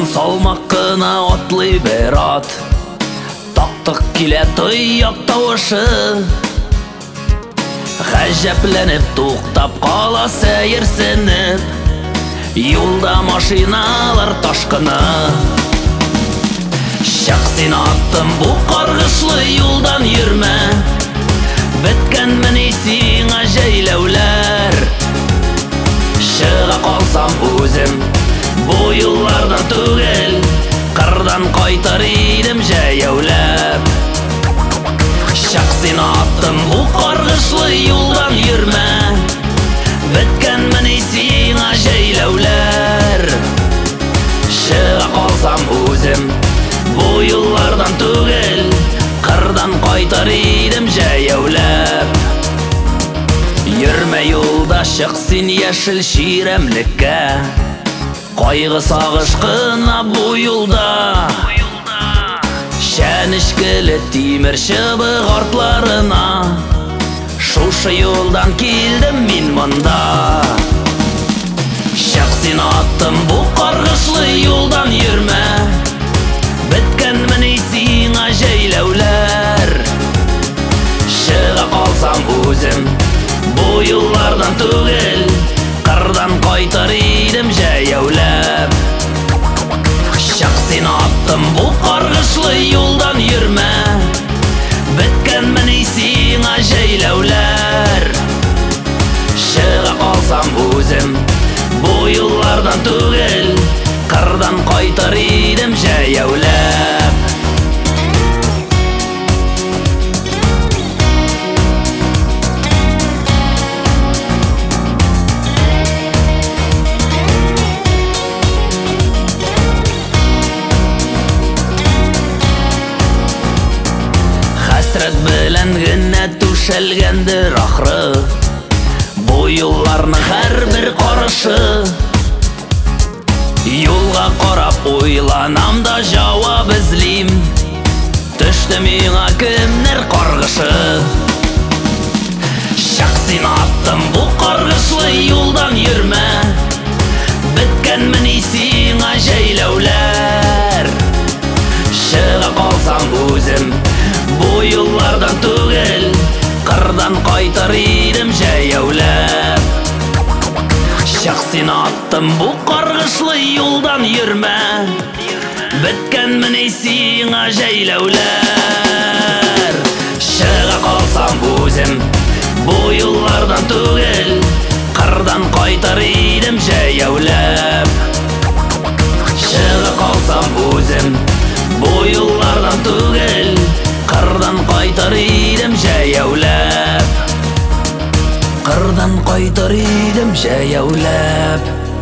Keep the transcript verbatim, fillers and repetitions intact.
салмақ қына отлый бер ат, тақтық келе тұяқ тауышы. Ғәжәпләніп туқтап қала сәйірсініп, юлда машиналар ташқыны. Шақ сен аттым бұл қарғышлы юлдан жүрмә, біткен міне сиңа жәйләуләр. Шыға қалсам өзім бұл юллардан түгел, қырдан қайтар едім жәйәуләп. Шақ сен аттым бұл қарғышлы юлдан жүрмә, біткен міне сиңа жәйләуләр. Шыға қалсам өзім бұл юллардан түгел, қырдан қайтар едім жәйәуләп. Жүрмә юлда шық сен яшіл ширемлікке, қайғы сағыш қына бұл юлда. Шәнішкілі тимір шыбық артларына, шушы юлдан келдім мен мұнда. Шақ сен аттым бұл қарғышлы юлдан жүрмә, біткен міне сиңа жәйләуләр. Шыға қалсам өзім бұл юллардан түгел, қырдан қайтар едім жәйәуләп. Шақ сен аттым бұл қарғышлы юлдан жүрмә, біткен міне сиңа жәйләуләр. Шыға қалсам өзім бұл юллардан түгел, қырдан қайтар едім жәйәуләп. Хәсрәт белән генә түшәлгәндер ахры, бұл юлларны һәр бір қарышы. Юлға қарап ойланам да жауап ізлим, түшті миңа кімнер қарғышы. Шақ сен аттым бұл қарғышлы юлдан жүрмә, біткен міне сиңа жәйләуләр. Шыға қалсам өзім бұл юллардан түгел, қырдан қайтар едім жәйәуләп. Шақ сен аттым бұл қарғышлы юлдан жүрмә, біткен міне сиңа жәйләуләр. Шыға қалсам өзім бұл юллардан түгел, қырдан қайтар едім жәйәуләп. Шыға қалсам өзім бұл юллардан түгел, қырдан қайтар едім жәйәуләп. Қырдан қайтар едім жәйәуләп.